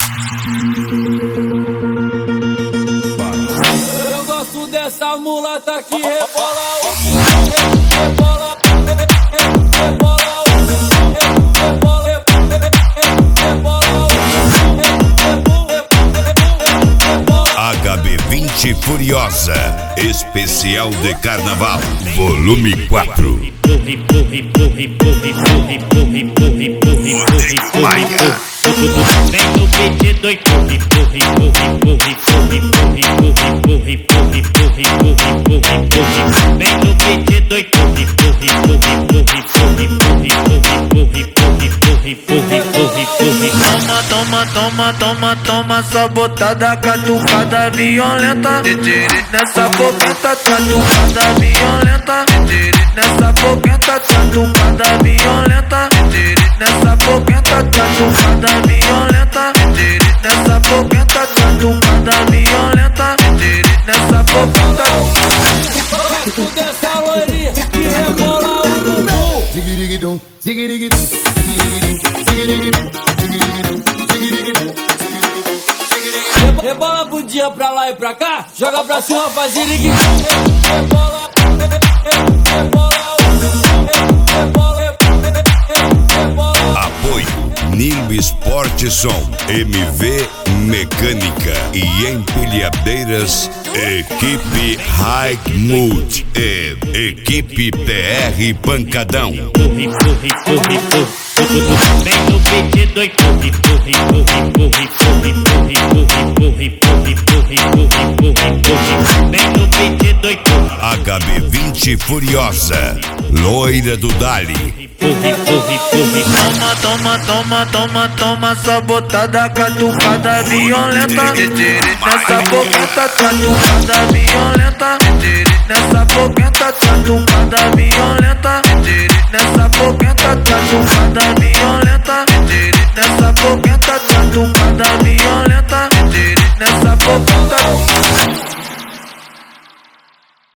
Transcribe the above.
Eu gosto dessa mulata que rebola, rebola, rebola, HB20 Furiosa, especial de carnaval, volume 4. Vem no beat do empurre, empurre, empurre, empurre, empurre, empurre, empurre, empurre, empurre, empurre. Vem no beat do empurre, empurre, empurre, empurre, empurre, empurre, empurre, empurre, empurre, empurre, empurre. Toma, toma, toma, toma, toma, só botada catucada violenta. Nessa boqueta catucada violenta. Nessa boqueta catucada violenta. Nessa boqueta catucada violenta. Nessa boqueta catucada violenta. Nessa boqueta. gosto dessa loirinha que rebola o bumbum. Zigirigidum, zigirigidum, zigirigidum, zigirigidum, zigirigidum, zigirigidum. Rebola a bundinha pra lá e pra cá, joga pra cima, faz ziriguidum. Rebola, rebola, rebola, rebola. Apoio Nimbo Esporte Som, MV Mecânica e Empilhadeiras, Equipe High Mood e Equipe TR Pancadão. Vem no beat do empurre, empurre, empurre, empurre, empurre, empurre, empurre, empurre, empurre, empurre, empurre. Vem no beat do empurre. HB20 Furiosa, loira do Dali. Empurre, empurre, empurre. Toma, toma, toma, toma, toma, só botada catucada violenta. Nessa boqueta catucada violenta. Nessa boqueta catucada violenta. Nessa boqueta catucada violenta.